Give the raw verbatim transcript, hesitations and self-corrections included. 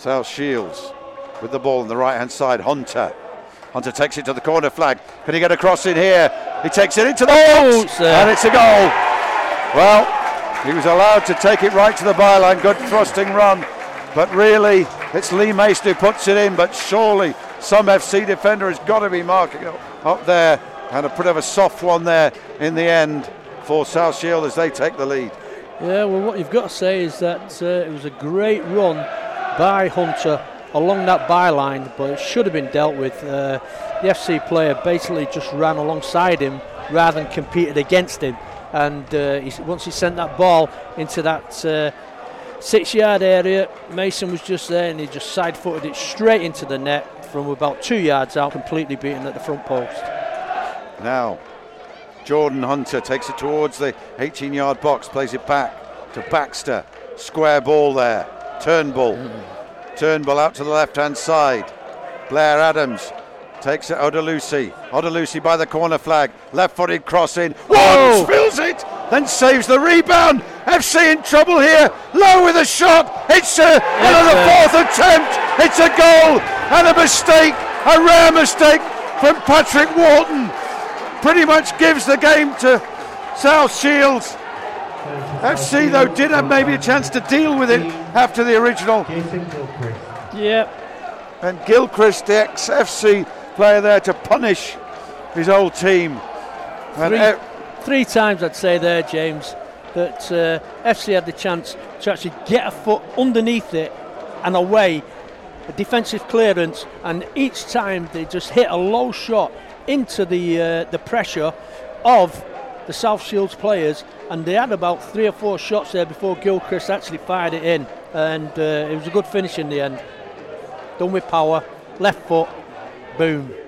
South Shields with the ball on the right hand side. Hunter. Hunter takes it to the corner flag. Can he get a cross in here? He takes it into the oh, box, and it's a goal. Well, he was allowed to take it right to the byline. Good thrusting run, but really it's Lee Mason who puts it in. But surely some F C defender has got to be marking up there, and a bit of a soft one there in the end for South Shield as they take the lead. Yeah, well, what you've got to say is that uh, it was a great run by Hunter along that byline, but it should have been dealt with. Uh, the F C player basically just ran alongside him rather than competed against him, and uh, he, once he sent that ball into that uh, six-yard area, Mason was just there and he just side-footed it straight into the net from about two yards out, completely beaten at the front post. Now, Jordan Hunter takes it towards the eighteen-yard box, plays it back to Baxter. Square ball there. Turnbull. Mm. Turnbull out to the left-hand side. Blair Adams takes it. Odalusi. Odalusi by the corner flag. Left-footed cross in. One spills it, then saves the rebound. F C in trouble here. Low with a shot. It's a, another fourth attempt. It's a goal and a mistake. A rare mistake from Patrick Walton. Pretty much gives the game to South Shields. F C though did have maybe a chance to deal with it after the original. Yep. And Gilchrist, the ex-F C player there to punish his old team. Three, e- three times I'd say there, James, that uh, F C had the chance to actually get a foot underneath it and away, a defensive clearance, and each time they just hit a low shot into the uh, the pressure of the South Shields players, and they had about three or four shots there before Gilchrist actually fired it in, and uh, it was a good finish in the end. Done with power, left foot, boom.